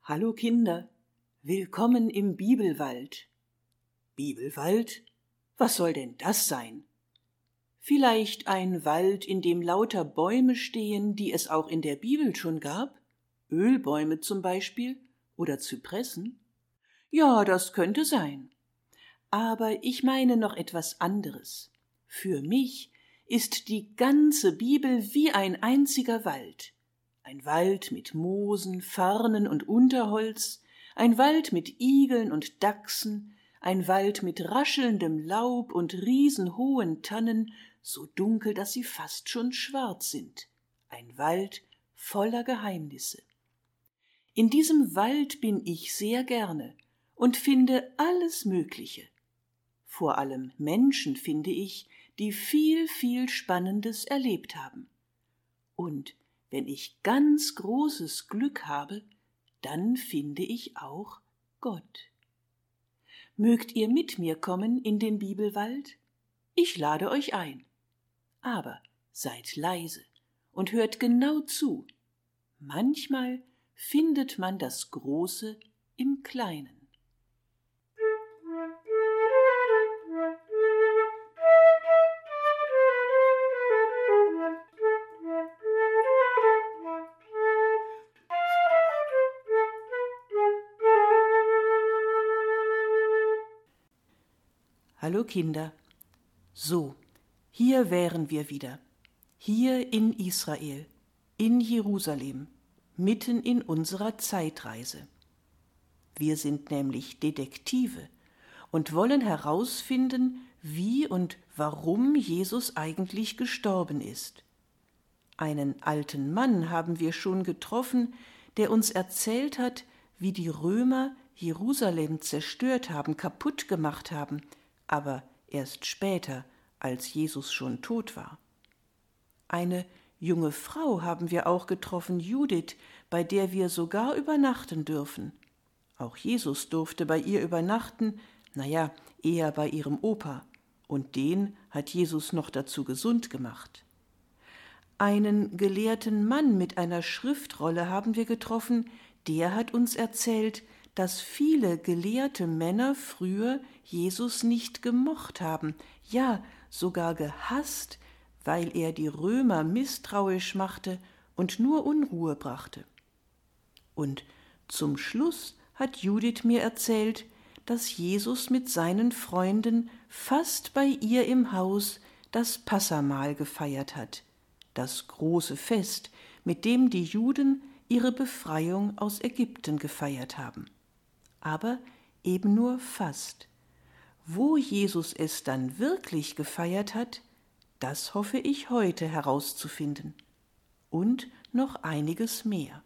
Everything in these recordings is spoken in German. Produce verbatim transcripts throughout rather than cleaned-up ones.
Hallo Kinder, willkommen im Bibelwald. Bibelwald? Was soll denn das sein? Vielleicht ein Wald, in dem lauter Bäume stehen, die es auch in der Bibel schon gab? Ölbäume zum Beispiel oder Zypressen? Ja, das könnte sein. Aber ich meine noch etwas anderes. Für mich ist die ganze Bibel wie ein einziger Wald. Ein Wald mit Moosen, Farnen und Unterholz, ein Wald mit Igeln und Dachsen, ein Wald mit raschelndem Laub und riesenhohen Tannen, so dunkel, dass sie fast schon schwarz sind. Ein Wald voller Geheimnisse. In diesem Wald bin ich sehr gerne und finde alles Mögliche. Vor allem Menschen finde ich, die viel, viel Spannendes erlebt haben. Und wenn ich ganz großes Glück habe, dann finde ich auch Gott. Mögt ihr mit mir kommen in den Bibelwald? Ich lade euch ein. Aber seid leise und hört genau zu. Manchmal findet man das Große im Kleinen. Hallo Kinder. So, hier wären wir wieder. Hier in Israel, in Jerusalem, mitten in unserer Zeitreise. Wir sind nämlich Detektive und wollen herausfinden, wie und warum Jesus eigentlich gestorben ist. Einen alten Mann haben wir schon getroffen, der uns erzählt hat, wie die Römer Jerusalem zerstört haben, kaputt gemacht haben, aber erst später, als Jesus schon tot war. Eine junge Frau haben wir auch getroffen, Judith, bei der wir sogar übernachten dürfen. Auch Jesus durfte bei ihr übernachten, naja, eher bei ihrem Opa, und den hat Jesus noch dazu gesund gemacht. Einen gelehrten Mann mit einer Schriftrolle haben wir getroffen, der hat uns erzählt, dass viele gelehrte Männer früher Jesus nicht gemocht haben, ja sogar gehasst, weil er die Römer misstrauisch machte und nur Unruhe brachte. Und zum Schluss hat Judith mir erzählt, dass Jesus mit seinen Freunden fast bei ihr im Haus das Passahmahl gefeiert hat, das große Fest, mit dem die Juden ihre Befreiung aus Ägypten gefeiert haben. Aber eben nur fast. Wo Jesus es dann wirklich gefeiert hat, das hoffe ich heute herauszufinden. Und noch einiges mehr.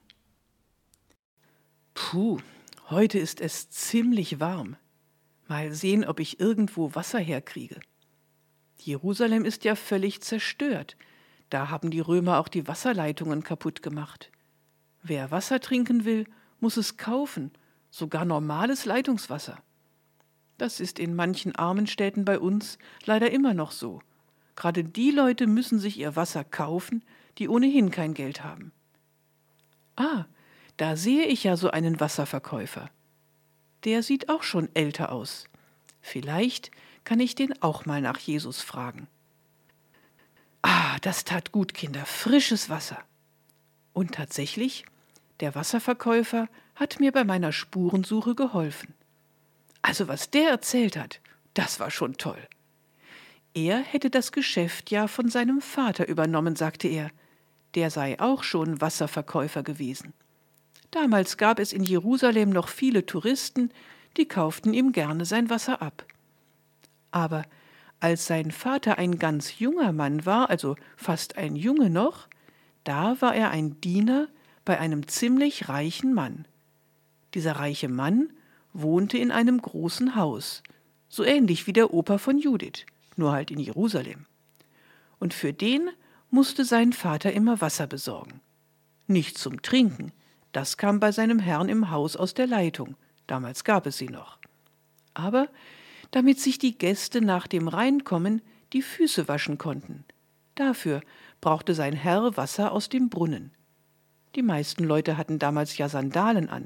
Puh, heute ist es ziemlich warm. Mal sehen, ob ich irgendwo Wasser herkriege. Jerusalem ist ja völlig zerstört. Da haben die Römer auch die Wasserleitungen kaputt gemacht. Wer Wasser trinken will, muss es kaufen, sogar normales Leitungswasser. Das ist in manchen armen Städten bei uns leider immer noch so. Gerade die Leute müssen sich ihr Wasser kaufen, die ohnehin kein Geld haben. Ah, da sehe ich ja so einen Wasserverkäufer. Der sieht auch schon älter aus. Vielleicht kann ich den auch mal nach Jesus fragen. Ah, das tat gut, Kinder, frisches Wasser. Und tatsächlich, der Wasserverkäufer hat mir bei meiner Spurensuche geholfen. Also was der erzählt hat, das war schon toll. Er hätte das Geschäft ja von seinem Vater übernommen, sagte er. Der sei auch schon Wasserverkäufer gewesen. Damals gab es in Jerusalem noch viele Touristen, die kauften ihm gerne sein Wasser ab. Aber als sein Vater ein ganz junger Mann war, also fast ein Junge noch, da war er ein Diener bei einem ziemlich reichen Mann. Dieser reiche Mann wohnte in einem großen Haus, so ähnlich wie der Opa von Judith, nur halt in Jerusalem. Und für den musste sein Vater immer Wasser besorgen. Nicht zum Trinken, das kam bei seinem Herrn im Haus aus der Leitung, damals gab es sie noch. Aber damit sich die Gäste nach dem Reinkommen die Füße waschen konnten. Dafür brauchte sein Herr Wasser aus dem Brunnen. Die meisten Leute hatten damals ja Sandalen an,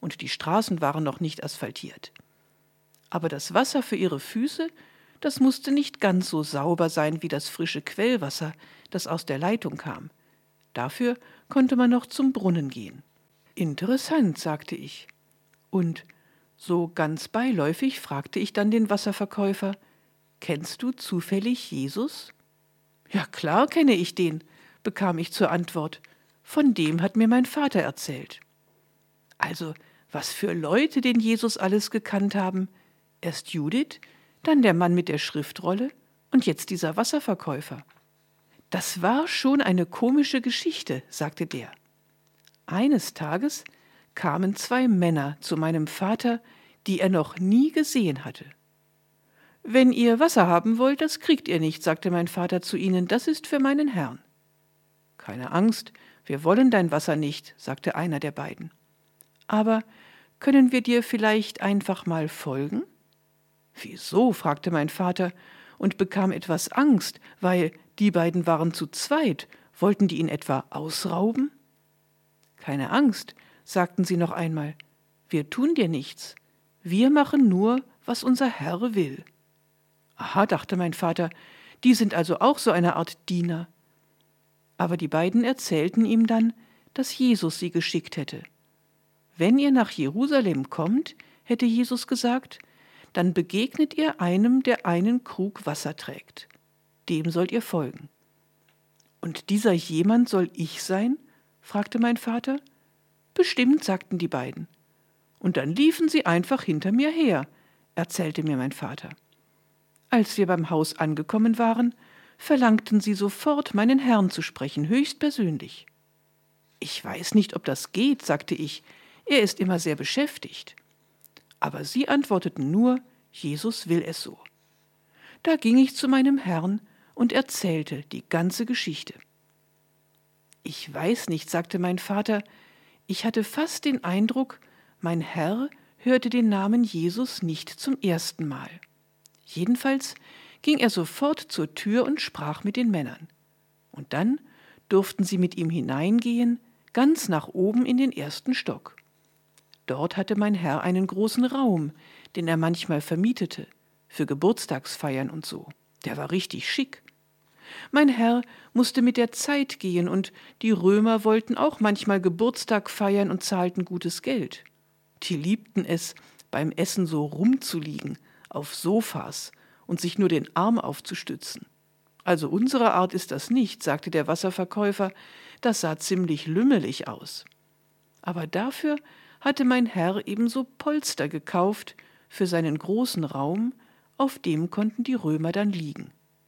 und die Straßen waren noch nicht asphaltiert. Aber das Wasser für ihre Füße, das musste nicht ganz so sauber sein wie das frische Quellwasser, das aus der Leitung kam. Dafür konnte man noch zum Brunnen gehen. Interessant, sagte ich. Und so ganz beiläufig fragte ich dann den Wasserverkäufer: Kennst du zufällig Jesus? Ja, klar kenne ich den, bekam ich zur Antwort. Von dem hat mir mein Vater erzählt. Also, was für Leute den Jesus alles gekannt haben. Erst Judith, dann der Mann mit der Schriftrolle und jetzt dieser Wasserverkäufer. Das war schon eine komische Geschichte, sagte der. Eines Tages kamen zwei Männer zu meinem Vater, die er noch nie gesehen hatte. »Wenn ihr Wasser haben wollt, das kriegt ihr nicht«, sagte mein Vater zu ihnen, »das ist für meinen Herrn.« »Keine Angst, wir wollen dein Wasser nicht«, sagte einer der beiden. »Aber können wir dir vielleicht einfach mal folgen?« »Wieso?«, fragte mein Vater und bekam etwas Angst, weil die beiden waren zu zweit. Wollten die ihn etwa ausrauben? »Keine Angst«, sagten sie noch einmal, »wir tun dir nichts. Wir machen nur, was unser Herr will.« »Aha«, dachte mein Vater, »die sind also auch so eine Art Diener.« Aber die beiden erzählten ihm dann, dass Jesus sie geschickt hätte. Wenn ihr nach Jerusalem kommt, hätte Jesus gesagt, dann begegnet ihr einem, der einen Krug Wasser trägt. Dem sollt ihr folgen. »Und dieser jemand soll ich sein?«, fragte mein Vater. »Bestimmt«, sagten die beiden. Und dann liefen sie einfach hinter mir her, erzählte mir mein Vater. Als wir beim Haus angekommen waren, verlangten sie sofort, meinen Herrn zu sprechen, höchstpersönlich. »Ich weiß nicht, ob das geht«, sagte ich, »er ist immer sehr beschäftigt.« Aber sie antworteten nur, Jesus will es so. Da ging ich zu meinem Herrn und erzählte die ganze Geschichte. »Ich weiß nicht«, sagte mein Vater, »ich hatte fast den Eindruck, mein Herr hörte den Namen Jesus nicht zum ersten Mal. Jedenfalls ging er sofort zur Tür und sprach mit den Männern. Und dann durften sie mit ihm hineingehen, ganz nach oben in den ersten Stock. Dort hatte mein Herr einen großen Raum, den er manchmal vermietete, für Geburtstagsfeiern und so. Der war richtig schick. Mein Herr musste mit der Zeit gehen und die Römer wollten auch manchmal Geburtstag feiern und zahlten gutes Geld. Die liebten es, beim Essen so rumzuliegen, auf Sofas und sich nur den Arm aufzustützen. Also unsere Art ist das nicht«, sagte der Wasserverkäufer, das sah ziemlich lümmelig aus. Aber dafür hatte mein Herr ebenso Polster gekauft für seinen großen Raum, auf dem konnten die Römer dann liegen.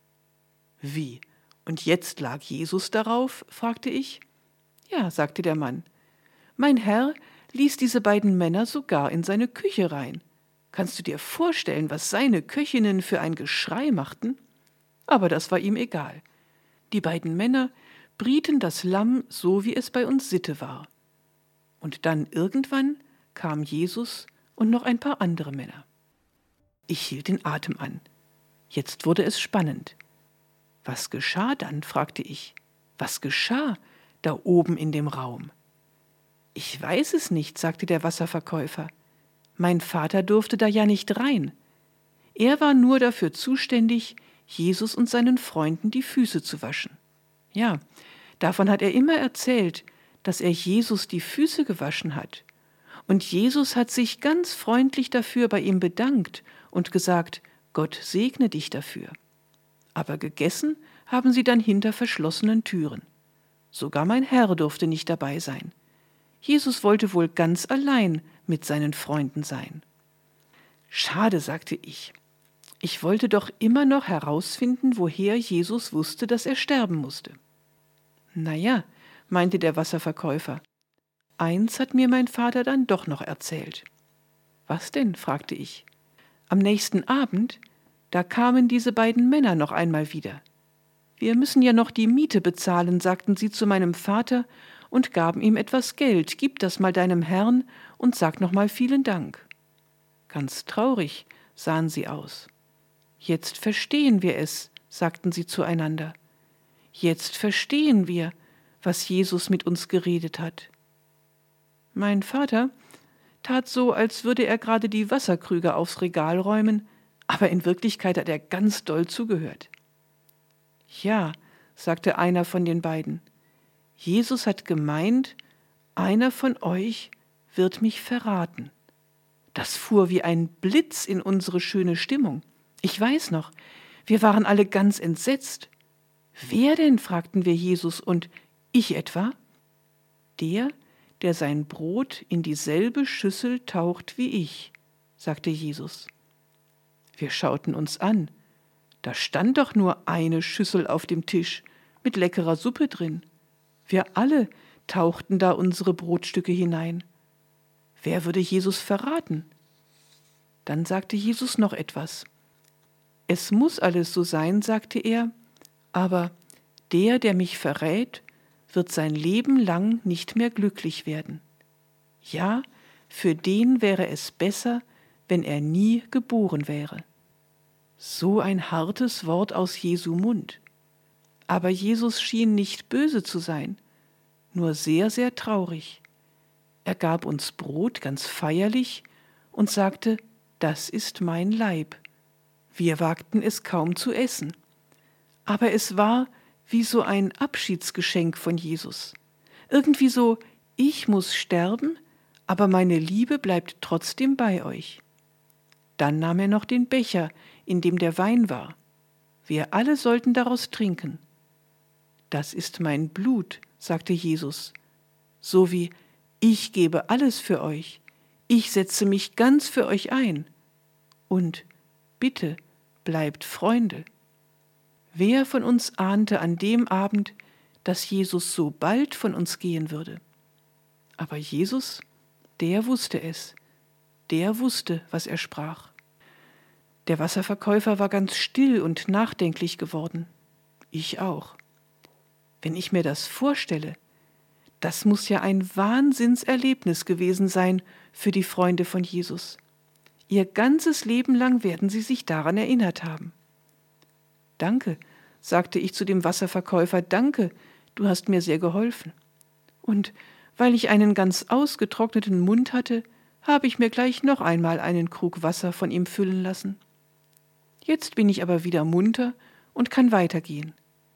»Wie, und jetzt lag Jesus darauf?«, fragte ich. »Ja«, sagte der Mann, »mein Herr ließ diese beiden Männer sogar in seine Küche rein. Kannst du dir vorstellen, was seine Köchinnen für ein Geschrei machten?« Aber das war ihm egal. Die beiden Männer brieten das Lamm so, wie es bei uns Sitte war. Und dann irgendwann kam Jesus und noch ein paar andere Männer. Ich hielt den Atem an. Jetzt wurde es spannend. »Was geschah dann?«, fragte ich. »Was geschah da oben in dem Raum?« »Ich weiß es nicht«, sagte der Wasserverkäufer. »Mein Vater durfte da ja nicht rein. Er war nur dafür zuständig, Jesus und seinen Freunden die Füße zu waschen. Ja, davon hat er immer erzählt, dass er Jesus die Füße gewaschen hat. Und Jesus hat sich ganz freundlich dafür bei ihm bedankt und gesagt, Gott segne dich dafür. Aber gegessen haben sie dann hinter verschlossenen Türen. Sogar mein Herr durfte nicht dabei sein. Jesus wollte wohl ganz allein mit seinen Freunden sein.« »Schade«, sagte ich. »Ich wollte doch immer noch herausfinden, woher Jesus wusste, dass er sterben musste.« »Na ja«, meinte der Wasserverkäufer, »eins hat mir mein Vater dann doch noch erzählt.« »Was denn?«, fragte ich. »Am nächsten Abend, da kamen diese beiden Männer noch einmal wieder. Wir müssen ja noch die Miete bezahlen«, sagten sie zu meinem Vater und gaben ihm etwas Geld. »Gib das mal deinem Herrn und sag noch mal vielen Dank.« Ganz traurig sahen sie aus. »Jetzt verstehen wir es«, sagten sie zueinander. »Jetzt verstehen wir, was Jesus mit uns geredet hat.« Mein Vater, tat so, als würde er gerade die Wasserkrüge aufs Regal räumen, aber in Wirklichkeit hat er ganz doll zugehört. Ja, sagte einer von den beiden, Jesus hat gemeint, einer von euch wird mich verraten. Das fuhr wie ein Blitz in unsere schöne Stimmung. Ich weiß noch, wir waren alle ganz entsetzt. Wer denn? Fragten wir Jesus, und ich etwa? Der, der sein Brot in dieselbe Schüssel taucht wie ich, sagte Jesus. Wir schauten uns an. Da stand doch nur eine Schüssel auf dem Tisch mit leckerer Suppe drin. Wir alle tauchten da unsere Brotstücke hinein. Wer würde Jesus verraten? Dann sagte Jesus noch etwas. Es muss alles so sein, sagte er, aber der, der mich verrät, wird sein Leben lang nicht mehr glücklich werden. Ja, für den wäre es besser, wenn er nie geboren wäre. So ein hartes Wort aus Jesu Mund. Aber Jesus schien nicht böse zu sein, nur sehr, sehr traurig. Er gab uns Brot ganz feierlich und sagte, das ist mein Leib. Wir wagten es kaum zu essen. Aber es war wie so ein Abschiedsgeschenk von Jesus. Irgendwie so, ich muss sterben, aber meine Liebe bleibt trotzdem bei euch. Dann nahm er noch den Becher, in dem der Wein war. Wir alle sollten daraus trinken. Das ist mein Blut, sagte Jesus, so wie ich gebe alles für euch, ich setze mich ganz für euch ein. Und bitte bleibt Freunde. Wer von uns ahnte an dem Abend, dass Jesus so bald von uns gehen würde? Aber Jesus, der wusste es, der wusste, was er sprach. Der Wasserverkäufer war ganz still und nachdenklich geworden. Ich auch. Wenn ich mir das vorstelle, das muss ja ein Wahnsinnserlebnis gewesen sein für die Freunde von Jesus. Ihr ganzes Leben lang werden sie sich daran erinnert haben. Danke, sagte ich zu dem Wasserverkäufer, danke, du hast mir sehr geholfen. Und weil ich einen ganz ausgetrockneten Mund hatte, habe ich mir gleich noch einmal einen Krug Wasser von ihm füllen lassen. Jetzt bin ich aber wieder munter und kann weitergehen.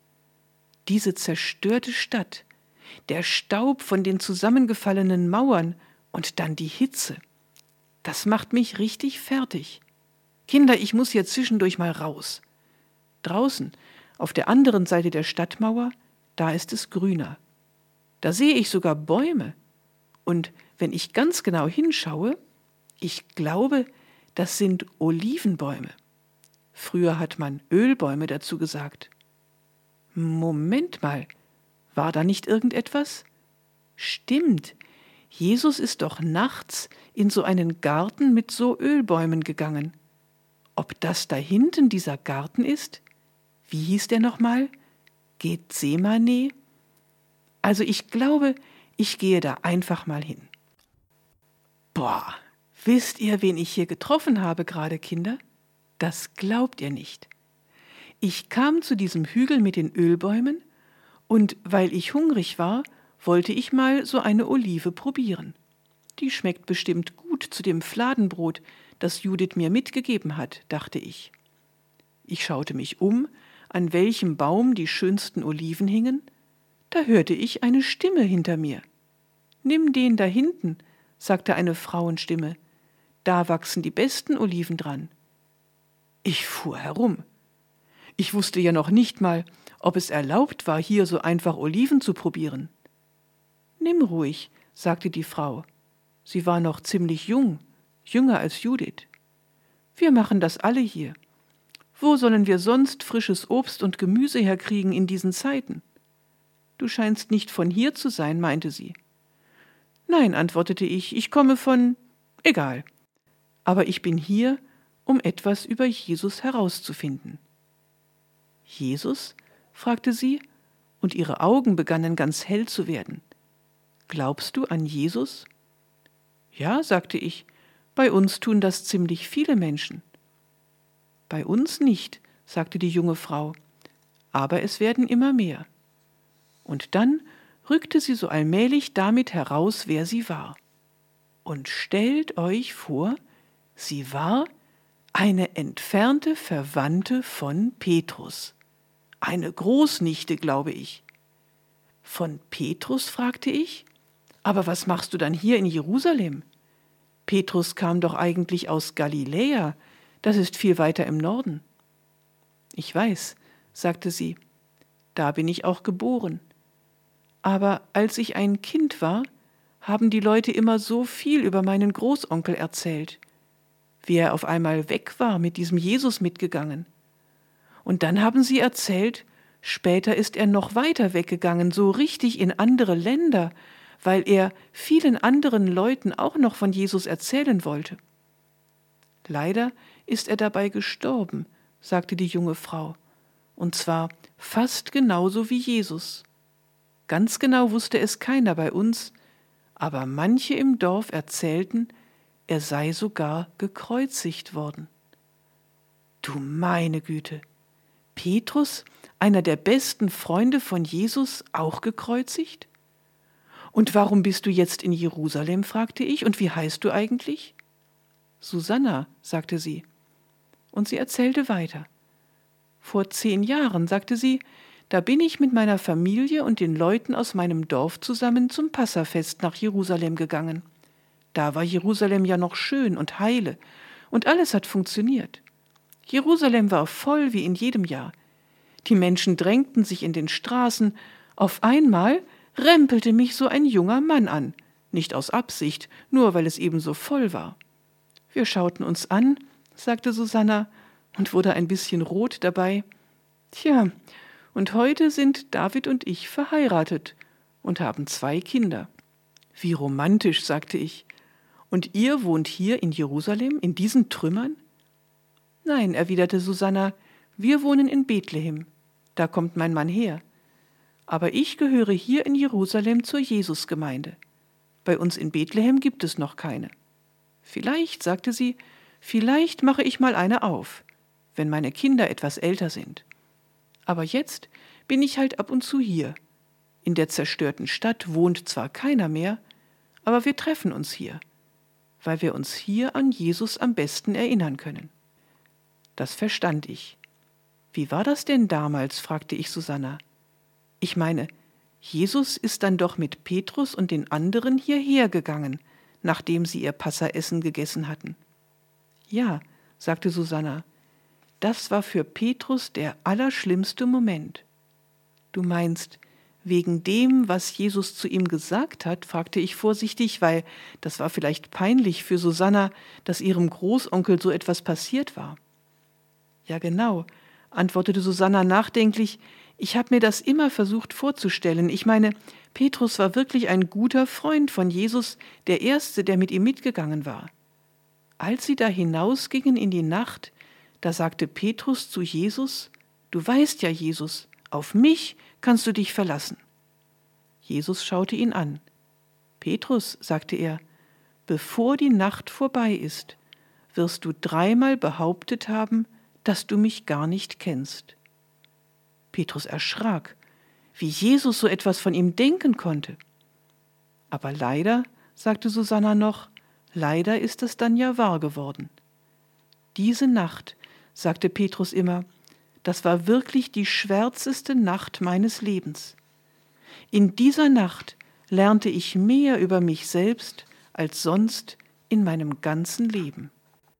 Diese zerstörte Stadt, der Staub von den zusammengefallenen Mauern und dann die Hitze, das macht mich richtig fertig. Kinder, ich muss hier zwischendurch mal raus. Draußen, auf der anderen Seite der Stadtmauer, da ist es grüner. Da sehe ich sogar Bäume. Und wenn ich ganz genau hinschaue, ich glaube, das sind Olivenbäume. Früher hat man Ölbäume dazu gesagt. Moment mal, war da nicht irgendetwas? Stimmt, Jesus ist doch nachts in so einen Garten mit so Ölbäumen gegangen. Ob das da hinten dieser Garten ist? Wie hieß der nochmal? Gethsemane? Also ich glaube, ich gehe da einfach mal hin. Boah, wisst ihr, wen ich hier getroffen habe gerade, Kinder? Das glaubt ihr nicht. Ich kam zu diesem Hügel mit den Ölbäumen und weil ich hungrig war, wollte ich mal so eine Olive probieren. Die schmeckt bestimmt gut zu dem Fladenbrot, das Judith mir mitgegeben hat, dachte ich. Ich schaute mich um, an welchem Baum die schönsten Oliven hingen. Da hörte ich eine Stimme hinter mir. »Nimm den da hinten«, sagte eine Frauenstimme. »Da wachsen die besten Oliven dran.« Ich fuhr herum. Ich wusste ja noch nicht mal, ob es erlaubt war, hier so einfach Oliven zu probieren. »Nimm ruhig«, sagte die Frau. Sie war noch ziemlich jung, jünger als Judith. »Wir machen das alle hier. Wo sollen wir sonst frisches Obst und Gemüse herkriegen in diesen Zeiten?« »Du scheinst nicht von hier zu sein«, meinte sie. »Nein«, antwortete ich, »ich komme von... egal. Aber ich bin hier, um etwas über Jesus herauszufinden.« »Jesus?«, fragte sie, und ihre Augen begannen ganz hell zu werden. »Glaubst du an Jesus?« »Ja«, sagte ich, »bei uns tun das ziemlich viele Menschen.« »Bei uns nicht«, sagte die junge Frau, »aber es werden immer mehr.« Und dann rückte sie so allmählich damit heraus, wer sie war. Und stellt euch vor, sie war eine entfernte Verwandte von Petrus. Eine Großnichte, glaube ich. Von Petrus, fragte ich, aber was machst du dann hier in Jerusalem? Petrus kam doch eigentlich aus Galiläa, das ist viel weiter im Norden. Ich weiß, sagte sie, da bin ich auch geboren. Aber als ich ein Kind war, haben die Leute immer so viel über meinen Großonkel erzählt, wie er auf einmal weg war, mit diesem Jesus mitgegangen. Und dann haben sie erzählt, später ist er noch weiter weggegangen, so richtig in andere Länder, weil er vielen anderen Leuten auch noch von Jesus erzählen wollte. Leider ist er dabei gestorben, sagte die junge Frau, und zwar fast genauso wie Jesus. Ganz genau wusste es keiner bei uns, aber manche im Dorf erzählten, er sei sogar gekreuzigt worden. Du meine Güte, Petrus, einer der besten Freunde von Jesus, auch gekreuzigt? Und warum bist du jetzt in Jerusalem, fragte ich, und wie heißt du eigentlich? Susanna, sagte sie. Und sie erzählte weiter. Vor zehn Jahren, sagte sie, da bin ich mit meiner Familie und den Leuten aus meinem Dorf zusammen zum Passafest nach Jerusalem gegangen. Da war Jerusalem ja noch schön und heile, und alles hat funktioniert. Jerusalem war voll wie in jedem Jahr. Die Menschen drängten sich in den Straßen. Auf einmal rempelte mich so ein junger Mann an, nicht aus Absicht, nur weil es eben so voll war. Wir schauten uns an, sagte Susanna, und wurde ein bisschen rot dabei. Tja, und heute sind David und ich verheiratet und haben zwei Kinder. Wie romantisch, sagte ich. Und ihr wohnt hier in Jerusalem, in diesen Trümmern? Nein, erwiderte Susanna, wir wohnen in Bethlehem. Da kommt mein Mann her. Aber ich gehöre hier in Jerusalem zur Jesusgemeinde. Bei uns in Bethlehem gibt es noch keine. Vielleicht, sagte sie, vielleicht mache ich mal eine auf, wenn meine Kinder etwas älter sind. Aber jetzt bin ich halt ab und zu hier. In der zerstörten Stadt wohnt zwar keiner mehr, aber wir treffen uns hier, weil wir uns hier an Jesus am besten erinnern können. Das verstand ich. Wie war das denn damals, fragte ich Susanna. Ich meine, Jesus ist dann doch mit Petrus und den anderen hierher gegangen, nachdem sie ihr Passaessen gegessen hatten. Ja, sagte Susanna, das war für Petrus der allerschlimmste Moment. Du meinst, wegen dem, was Jesus zu ihm gesagt hat, fragte ich vorsichtig, weil das war vielleicht peinlich für Susanna, dass ihrem Großonkel so etwas passiert war. Ja, genau, antwortete Susanna nachdenklich, ich habe mir das immer versucht vorzustellen. Ich meine, Petrus war wirklich ein guter Freund von Jesus, der Erste, der mit ihm mitgegangen war. Als sie da hinausgingen in die Nacht, da sagte Petrus zu Jesus, du weißt ja, Jesus, auf mich kannst du dich verlassen. Jesus schaute ihn an. Petrus, sagte er, bevor die Nacht vorbei ist, wirst du dreimal behauptet haben, dass du mich gar nicht kennst. Petrus erschrak, wie Jesus so etwas von ihm denken konnte. Aber leider, sagte Susanna noch, leider ist es dann ja wahr geworden. Diese Nacht, sagte Petrus immer, das war wirklich die schwärzeste Nacht meines Lebens. In dieser Nacht lernte ich mehr über mich selbst als sonst in meinem ganzen Leben.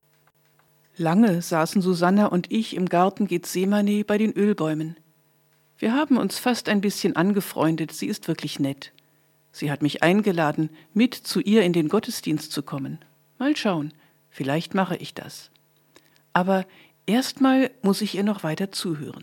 Lange saßen Susanna und ich im Garten Gethsemane bei den Ölbäumen. Wir haben uns fast ein bisschen angefreundet, sie ist wirklich nett. Sie hat mich eingeladen, mit zu ihr in den Gottesdienst zu kommen. Mal schauen, vielleicht mache ich das. Aber erstmal muss ich ihr noch weiter zuhören.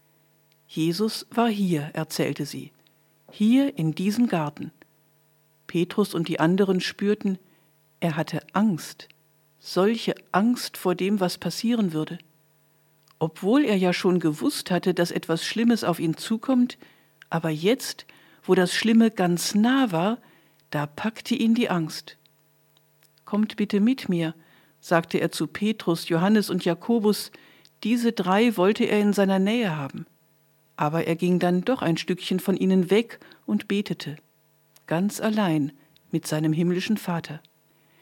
Jesus war hier, erzählte sie, hier in diesem Garten. Petrus und die anderen spürten, er hatte Angst, solche Angst vor dem, was passieren würde. Obwohl er ja schon gewusst hatte, dass etwas Schlimmes auf ihn zukommt, aber jetzt, wo das Schlimme ganz nah war, da packte ihn die Angst. Kommt bitte mit mir, sagte er zu Petrus, Johannes und Jakobus, diese drei wollte er in seiner Nähe haben. Aber er ging dann doch ein Stückchen von ihnen weg und betete, ganz allein mit seinem himmlischen Vater.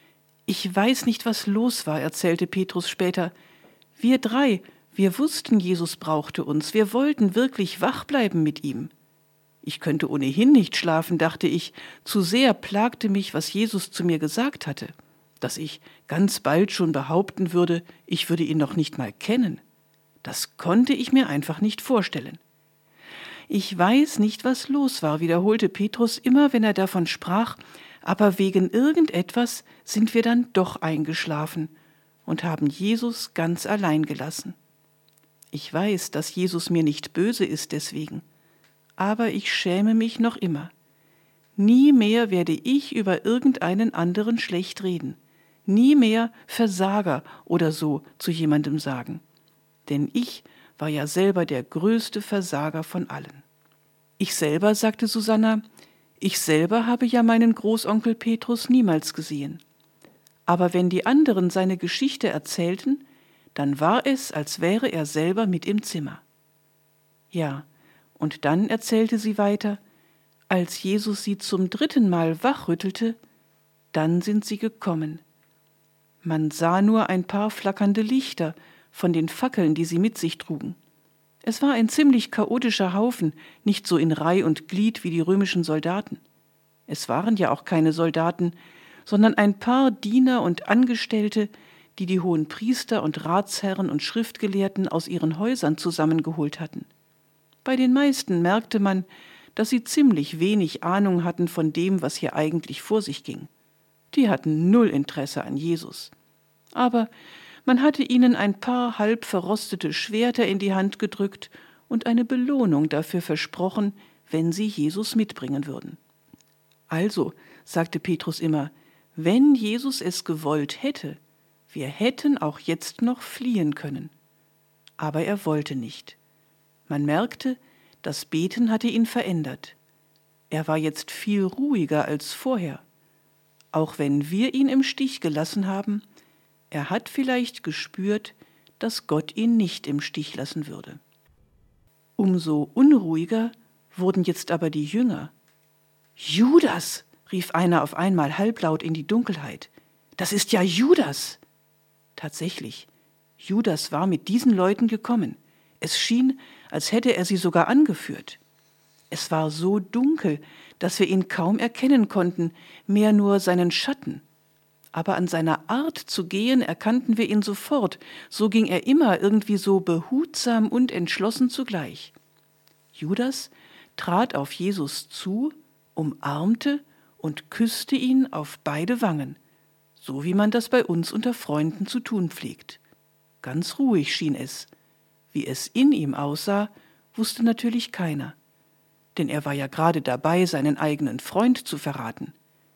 Ich weiß nicht, was los war, erzählte Petrus später. Wir drei, wir wussten, Jesus brauchte uns. Wir wollten wirklich wach bleiben mit ihm. Ich könnte ohnehin nicht schlafen, dachte ich. Zu sehr plagte mich, was Jesus zu mir gesagt hatte. Dass ich ganz bald schon behaupten würde, ich würde ihn noch nicht mal kennen. Das konnte ich mir einfach nicht vorstellen. Ich weiß nicht, was los war, wiederholte Petrus immer, wenn er davon sprach, aber wegen irgendetwas sind wir dann doch eingeschlafen und haben Jesus ganz allein gelassen. Ich weiß, dass Jesus mir nicht böse ist deswegen, aber ich schäme mich noch immer. Nie mehr werde ich über irgendeinen anderen schlecht reden, nie mehr Versager oder so zu jemandem sagen. Denn ich war ja selber der größte Versager von allen. Ich selber, sagte Susanna, ich selber habe ja meinen Großonkel Petrus niemals gesehen. Aber wenn die anderen seine Geschichte erzählten, dann war es, als wäre er selber mit im Zimmer. Ja, und dann erzählte sie weiter, als Jesus sie zum dritten Mal wachrüttelte, dann sind sie gekommen. Man sah nur ein paar flackernde Lichter von den Fackeln, die sie mit sich trugen. Es war ein ziemlich chaotischer Haufen, nicht so in Reih und Glied wie die römischen Soldaten. Es waren ja auch keine Soldaten, sondern ein paar Diener und Angestellte, die die hohen Priester und Ratsherren und Schriftgelehrten aus ihren Häusern zusammengeholt hatten. Bei den meisten merkte man, dass sie ziemlich wenig Ahnung hatten von dem, was hier eigentlich vor sich ging. Die hatten null Interesse an Jesus. Aber man hatte ihnen ein paar halb verrostete Schwerter in die Hand gedrückt und eine Belohnung dafür versprochen, wenn sie Jesus mitbringen würden. Also, sagte Petrus immer, wenn Jesus es gewollt hätte, wir hätten auch jetzt noch fliehen können. Aber er wollte nicht. Man merkte, das Beten hatte ihn verändert. Er war jetzt viel ruhiger als vorher. Auch wenn wir ihn im Stich gelassen haben, er hat vielleicht gespürt, dass Gott ihn nicht im Stich lassen würde. Umso unruhiger wurden jetzt aber die Jünger. »Judas«, rief einer auf einmal halblaut in die Dunkelheit. »Das ist ja Judas!« Tatsächlich, Judas war mit diesen Leuten gekommen. Es schien, als hätte er sie sogar angeführt. Es war so dunkel, dass wir ihn kaum erkennen konnten, mehr nur seinen Schatten. Aber an seiner Art zu gehen erkannten wir ihn sofort, so ging er immer irgendwie so behutsam und entschlossen zugleich. Judas trat auf Jesus zu, umarmte und küsste ihn auf beide Wangen, so wie man das bei uns unter Freunden zu tun pflegt. Ganz ruhig schien es. Wie es in ihm aussah, wusste natürlich keiner. Denn er war ja gerade dabei, seinen eigenen Freund zu verraten.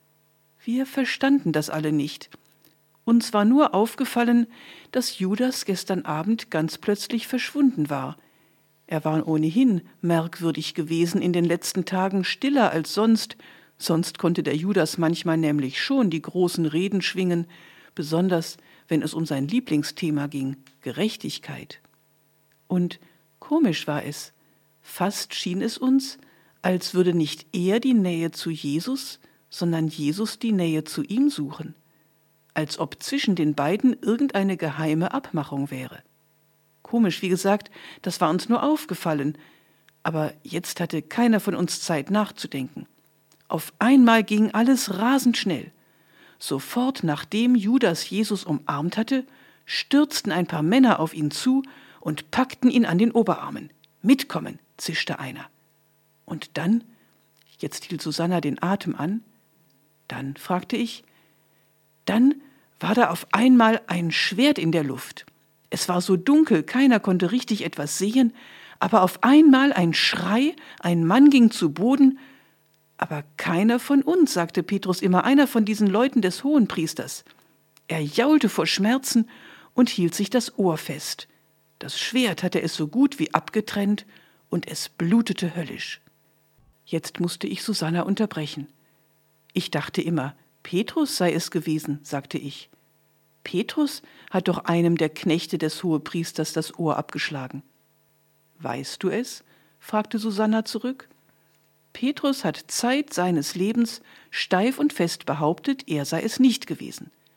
Wir verstanden das alle nicht. Uns war nur aufgefallen, dass Judas gestern Abend ganz plötzlich verschwunden war. Er war ohnehin merkwürdig gewesen in den letzten Tagen, stiller als sonst. Sonst konnte der Judas manchmal nämlich schon die großen Reden schwingen, besonders wenn es um sein Lieblingsthema ging, Gerechtigkeit. Und komisch war es, fast schien es uns, als würde nicht er die Nähe zu Jesus, sondern Jesus die Nähe zu ihm suchen, als ob zwischen den beiden irgendeine geheime Abmachung wäre. Komisch, wie gesagt, das war uns nur aufgefallen, aber jetzt hatte keiner von uns Zeit nachzudenken. Auf einmal ging alles rasend schnell. Sofort nachdem Judas Jesus umarmt hatte, stürzten ein paar Männer auf ihn zu und packten ihn an den Oberarmen. »Mitkommen«, zischte einer. Und dann, jetzt hielt Susanna den Atem an, dann, fragte ich, dann war da auf einmal ein Schwert in der Luft. Es war so dunkel, keiner konnte richtig etwas sehen, aber auf einmal ein Schrei, ein Mann ging zu Boden, aber keiner von uns, sagte Petrus immer, einer von diesen Leuten des Hohenpriesters. Er jaulte vor Schmerzen und hielt sich das Ohr fest. Das Schwert hatte es so gut wie abgetrennt und es blutete höllisch. Jetzt musste ich Susanna unterbrechen. Ich dachte immer, Petrus sei es gewesen, sagte ich. Petrus hat doch einem der Knechte des Hohepriesters das Ohr abgeschlagen. Weißt du es? Fragte Susanna zurück. Petrus hat Zeit seines Lebens steif und fest behauptet, er sei es nicht gewesen.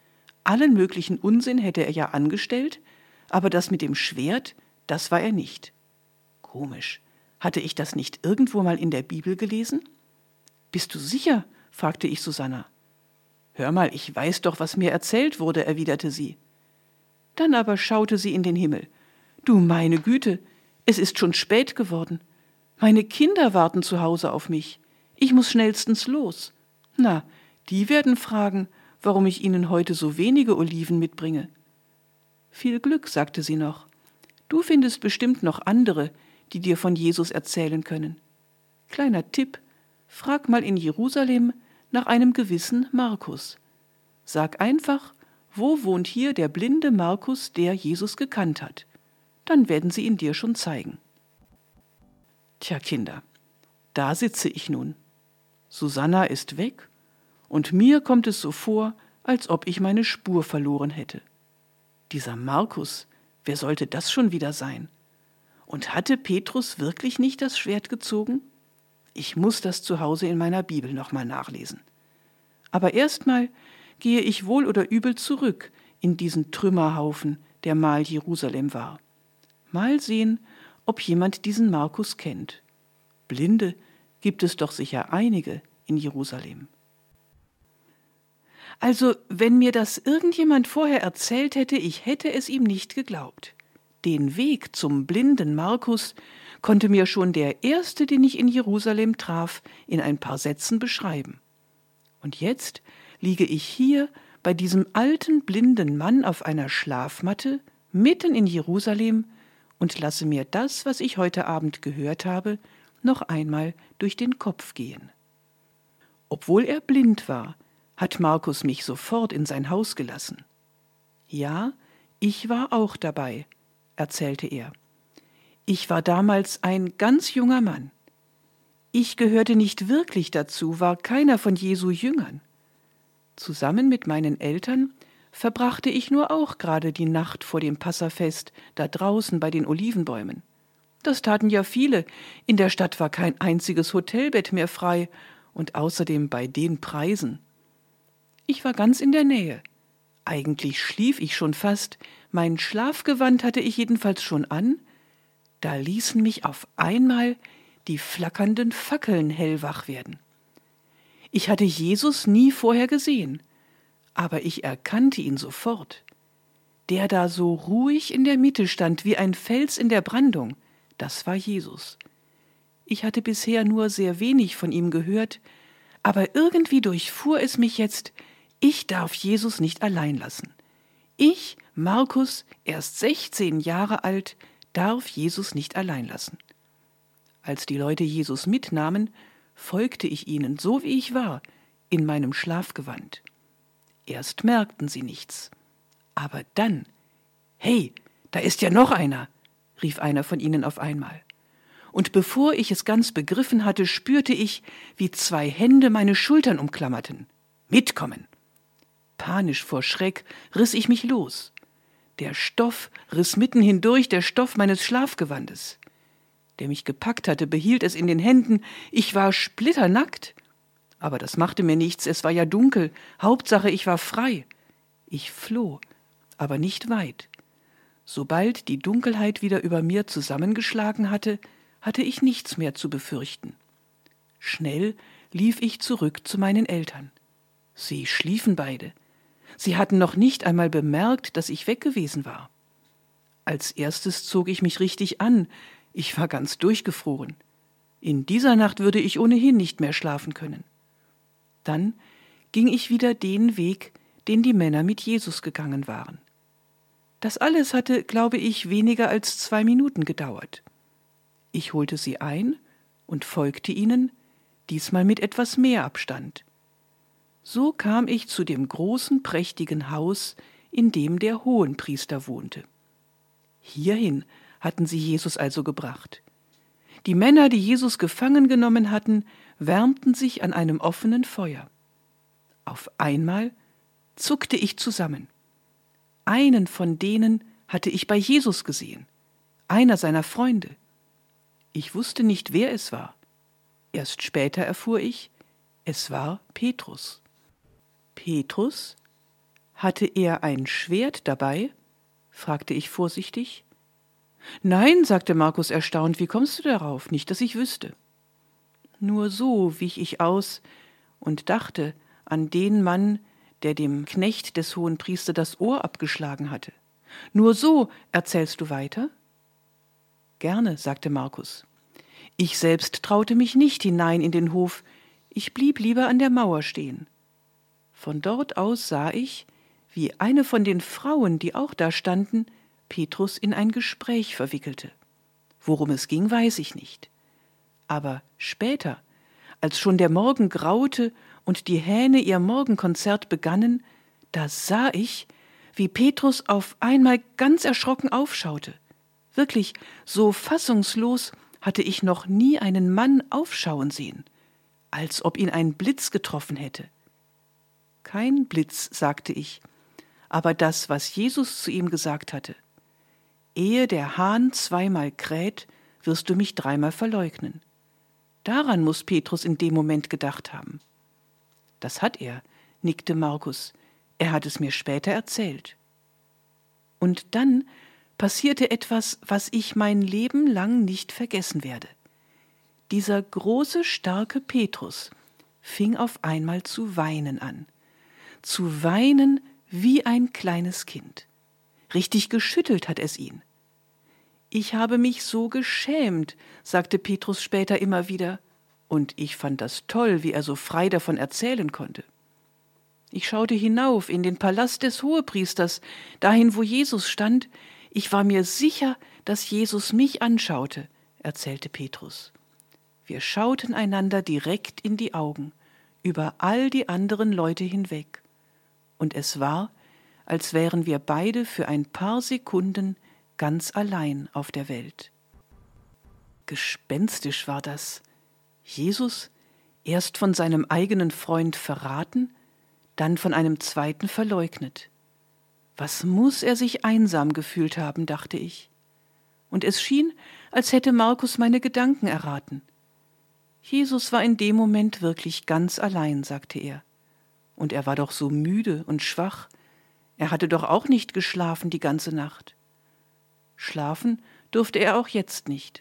Allen möglichen Unsinn hätte er ja angestellt, aber das mit dem Schwert, das war er nicht. Komisch, hatte ich das nicht irgendwo mal in der Bibel gelesen? »Bist du sicher?« fragte ich Susanna. »Hör mal, ich weiß doch, was mir erzählt wurde«, erwiderte sie. Dann aber schaute sie in den Himmel. »Du meine Güte, es ist schon spät geworden. Meine Kinder warten zu Hause auf mich. Ich muss schnellstens los. Na, die werden fragen, warum ich ihnen heute so wenige Oliven mitbringe.« »Viel Glück«, sagte sie noch. »Du findest bestimmt noch andere, die dir von Jesus erzählen können. Kleiner Tipp, frag mal in Jerusalem nach einem gewissen Markus. Sag einfach, wo wohnt hier der blinde Markus, der Jesus gekannt hat. Dann werden sie ihn dir schon zeigen.« Tja, Kinder, da sitze ich nun. Susanna ist weg und mir kommt es so vor, als ob ich meine Spur verloren hätte. Dieser Markus, wer sollte das schon wieder sein? Und hatte Petrus wirklich nicht das Schwert gezogen? Ich muss das zu Hause in meiner Bibel nochmal nachlesen. Aber erstmal gehe ich wohl oder übel zurück in diesen Trümmerhaufen, der mal Jerusalem war. Mal sehen, ob jemand diesen Markus kennt. Blinde gibt es doch sicher einige in Jerusalem. Also, wenn mir das irgendjemand vorher erzählt hätte, ich hätte es ihm nicht geglaubt. Den Weg zum blinden Markus konnte mir schon der Erste, den ich in Jerusalem traf, in ein paar Sätzen beschreiben. Und jetzt liege ich hier bei diesem alten blinden Mann auf einer Schlafmatte mitten in Jerusalem und lasse mir das, was ich heute Abend gehört habe, noch einmal durch den Kopf gehen. Obwohl er blind war, hat Markus mich sofort in sein Haus gelassen. Ja, ich war auch dabei, erzählte er. Ich war damals ein ganz junger Mann. Ich gehörte nicht wirklich dazu, war keiner von Jesu Jüngern. Zusammen mit meinen Eltern verbrachte ich nur auch gerade die Nacht vor dem Passafest da draußen bei den Olivenbäumen. Das taten ja viele, in der Stadt war kein einziges Hotelbett mehr frei und außerdem bei den Preisen. Ich war ganz in der Nähe. Eigentlich schlief ich schon fast, mein Schlafgewand hatte ich jedenfalls schon an, da ließen mich auf einmal die flackernden Fackeln hellwach werden. Ich hatte Jesus nie vorher gesehen, aber ich erkannte ihn sofort. Der da so ruhig in der Mitte stand, wie ein Fels in der Brandung, das war Jesus. Ich hatte bisher nur sehr wenig von ihm gehört, aber irgendwie durchfuhr es mich jetzt, ich darf Jesus nicht allein lassen. Ich, Markus, erst sechzehn Jahre alt, darf Jesus nicht allein lassen. Als die Leute Jesus mitnahmen, folgte ich ihnen, so wie ich war, in meinem Schlafgewand. Erst merkten sie nichts. Aber dann, »Hey, da ist ja noch einer«, rief einer von ihnen auf einmal. Und bevor ich es ganz begriffen hatte, spürte ich, wie zwei Hände meine Schultern umklammerten. »Mitkommen!« Panisch vor Schreck riss ich mich los. Der Stoff riss mitten hindurch, der Stoff meines Schlafgewandes. Der mich gepackt hatte, behielt es in den Händen. Ich war splitternackt. Aber das machte mir nichts, es war ja dunkel. Hauptsache, ich war frei. Ich floh, aber nicht weit. Sobald die Dunkelheit wieder über mir zusammengeschlagen hatte, hatte ich nichts mehr zu befürchten. Schnell lief ich zurück zu meinen Eltern. Sie schliefen beide. Sie hatten noch nicht einmal bemerkt, dass ich weg gewesen war. Als erstes zog ich mich richtig an. Ich war ganz durchgefroren. In dieser Nacht würde ich ohnehin nicht mehr schlafen können. Dann ging ich wieder den Weg, den die Männer mit Jesus gegangen waren. Das alles hatte, glaube ich, weniger als zwei Minuten gedauert. Ich holte sie ein und folgte ihnen, diesmal mit etwas mehr Abstand. So kam ich zu dem großen, prächtigen Haus, in dem der Hohenpriester wohnte. Hierhin hatten sie Jesus also gebracht. Die Männer, die Jesus gefangen genommen hatten, wärmten sich an einem offenen Feuer. Auf einmal zuckte ich zusammen. Einen von denen hatte ich bei Jesus gesehen, einer seiner Freunde. Ich wusste nicht, wer es war. Erst später erfuhr ich, es war Petrus. Petrus? Hatte er ein Schwert dabei? Fragte ich vorsichtig. Nein, sagte Markus erstaunt, wie kommst du darauf? Nicht, dass ich wüsste. Nur so wich ich aus und dachte an den Mann, der dem Knecht des Hohenpriesters das Ohr abgeschlagen hatte. Nur so erzählst du weiter? Gerne, sagte Markus. Ich selbst traute mich nicht hinein in den Hof, ich blieb lieber an der Mauer stehen. Von dort aus sah ich, wie eine von den Frauen, die auch da standen, Petrus in ein Gespräch verwickelte. Worum es ging, weiß ich nicht. Aber später, als schon der Morgen graute und die Hähne ihr Morgenkonzert begannen, da sah ich, wie Petrus auf einmal ganz erschrocken aufschaute. Wirklich, so fassungslos hatte ich noch nie einen Mann aufschauen sehen, als ob ihn ein Blitz getroffen hätte. Kein Blitz, sagte ich, aber das, was Jesus zu ihm gesagt hatte. Ehe der Hahn zweimal kräht, wirst du mich dreimal verleugnen. Daran muss Petrus in dem Moment gedacht haben. Das hat er, nickte Markus. Er hat es mir später erzählt. Und dann passierte etwas, was ich mein Leben lang nicht vergessen werde. Dieser große, starke Petrus fing auf einmal zu weinen an. Zu weinen wie ein kleines Kind. Richtig geschüttelt hat es ihn. Ich habe mich so geschämt, sagte Petrus später immer wieder, und ich fand das toll, wie er so frei davon erzählen konnte. Ich schaute hinauf in den Palast des Hohepriesters, dahin, wo Jesus stand. Ich war mir sicher, dass Jesus mich anschaute, erzählte Petrus. Wir schauten einander direkt in die Augen, über all die anderen Leute hinweg. Und es war, als wären wir beide für ein paar Sekunden ganz allein auf der Welt. Gespenstisch war das. Jesus, erst von seinem eigenen Freund verraten, dann von einem zweiten verleugnet. Was muss er sich einsam gefühlt haben, dachte ich. Und es schien, als hätte Markus meine Gedanken erraten. Jesus war in dem Moment wirklich ganz allein, sagte er. Und er war doch so müde und schwach. Er hatte doch auch nicht geschlafen die ganze Nacht. Schlafen durfte er auch jetzt nicht.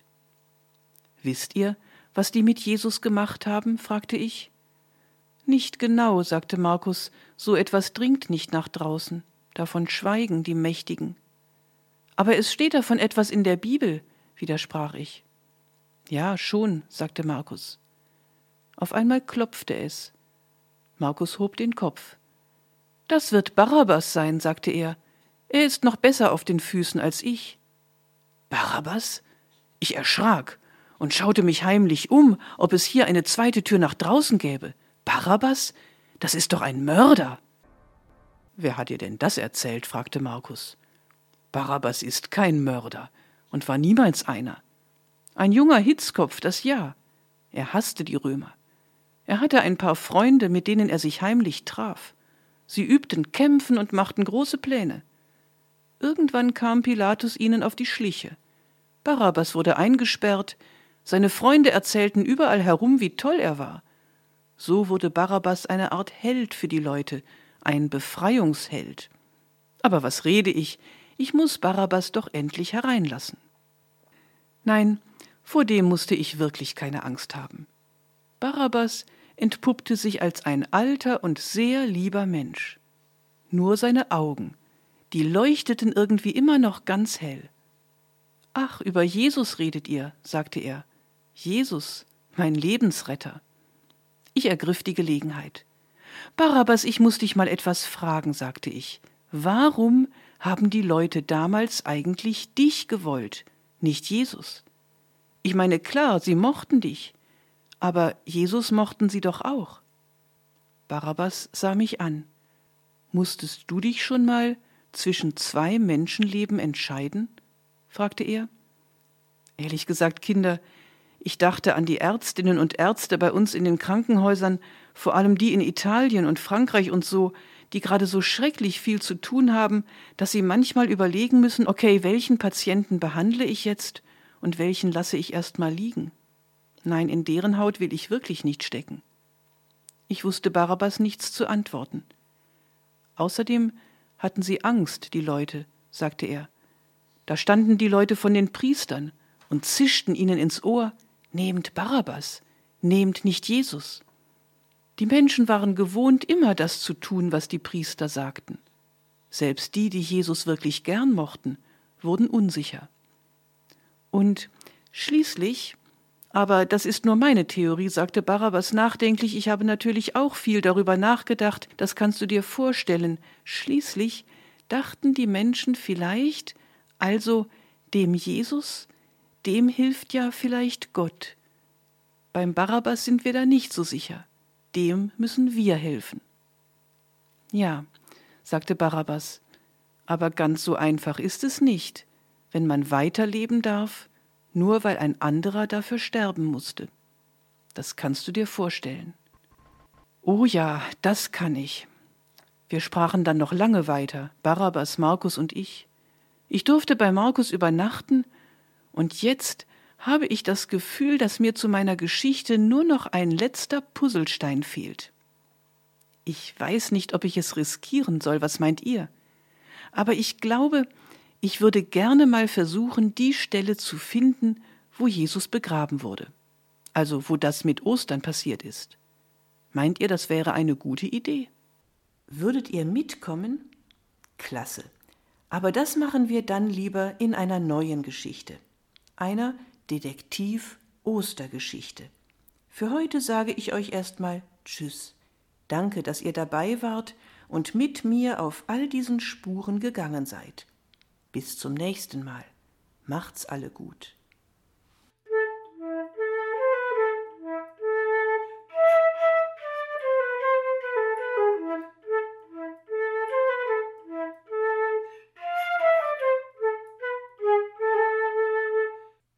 »Wisst ihr, was die mit Jesus gemacht haben?« fragte ich. »Nicht genau«, sagte Markus, »so etwas dringt nicht nach draußen. Davon schweigen die Mächtigen.« »Aber es steht davon etwas in der Bibel«, widersprach ich. »Ja, schon«, sagte Markus. Auf einmal klopfte es. Markus hob den Kopf. »Das wird Barabbas sein«, sagte er. »Er ist noch besser auf den Füßen als ich.« »Barabbas?« Ich erschrak und schaute mich heimlich um, ob es hier eine zweite Tür nach draußen gäbe. »Barabbas? Das ist doch ein Mörder!« »Wer hat dir denn das erzählt?« fragte Markus. »Barabbas ist kein Mörder und war niemals einer. Ein junger Hitzkopf, das ja. Er hasste die Römer. Er hatte ein paar Freunde, mit denen er sich heimlich traf. Sie übten Kämpfen und machten große Pläne. Irgendwann kam Pilatus ihnen auf die Schliche. Barabbas wurde eingesperrt, seine Freunde erzählten überall herum, wie toll er war. So wurde Barabbas eine Art Held für die Leute, ein Befreiungsheld. Aber was rede ich? Ich muss Barabbas doch endlich hereinlassen. Nein, vor dem musste ich wirklich keine Angst haben. Barabbas entpuppte sich als ein alter und sehr lieber Mensch. Nur seine Augen, die leuchteten irgendwie immer noch ganz hell. »Ach, über Jesus redet ihr«, sagte er. »Jesus, mein Lebensretter.« Ich ergriff die Gelegenheit. »Barabbas, ich muss dich mal etwas fragen«, sagte ich. »Warum haben die Leute damals eigentlich dich gewollt, nicht Jesus? Ich meine, klar, sie mochten dich, aber Jesus mochten sie doch auch.« Barabbas sah mich an. »Musstest du dich schon mal zwischen zwei Menschenleben entscheiden?« fragte er. »Ehrlich gesagt, Kinder, ich dachte an die Ärztinnen und Ärzte bei uns in den Krankenhäusern, vor allem die in Italien und Frankreich und so, die gerade so schrecklich viel zu tun haben, dass sie manchmal überlegen müssen, okay, welchen Patienten behandle ich jetzt und welchen lasse ich erst mal liegen? Nein, in deren Haut will ich wirklich nicht stecken.« Ich wusste Barabbas nichts zu antworten. Außerdem hatten sie Angst, die Leute, sagte er. Da standen die Leute von den Priestern und zischten ihnen ins Ohr, nehmt Barabbas, nehmt nicht Jesus. Die Menschen waren gewohnt, immer das zu tun, was die Priester sagten. Selbst die, die Jesus wirklich gern mochten, wurden unsicher. Und schließlich, aber das ist nur meine Theorie, sagte Barabbas nachdenklich, ich habe natürlich auch viel darüber nachgedacht, das kannst du dir vorstellen, schließlich dachten die Menschen vielleicht, also dem Jesus, dem hilft ja vielleicht Gott. Beim Barabbas sind wir da nicht so sicher, dem müssen wir helfen. Ja, sagte Barabbas, aber ganz so einfach ist es nicht, wenn man weiterleben darf, nur weil ein anderer dafür sterben musste. Das kannst du dir vorstellen. Oh ja, das kann ich. Wir sprachen dann noch lange weiter, Barabbas, Markus und ich. Ich durfte bei Markus übernachten, und jetzt habe ich das Gefühl, dass mir zu meiner Geschichte nur noch ein letzter Puzzlestein fehlt. Ich weiß nicht, ob ich es riskieren soll, was meint ihr? Aber ich glaube, ich würde gerne mal versuchen, die Stelle zu finden, wo Jesus begraben wurde. Also wo das mit Ostern passiert ist. Meint ihr, das wäre eine gute Idee? Würdet ihr mitkommen? Klasse. Aber das machen wir dann lieber in einer neuen Geschichte. Einer Detektiv-Ostergeschichte. Für heute sage ich euch erstmal Tschüss. Danke, dass ihr dabei wart und mit mir auf all diesen Spuren gegangen seid. Bis zum nächsten Mal. Macht's alle gut.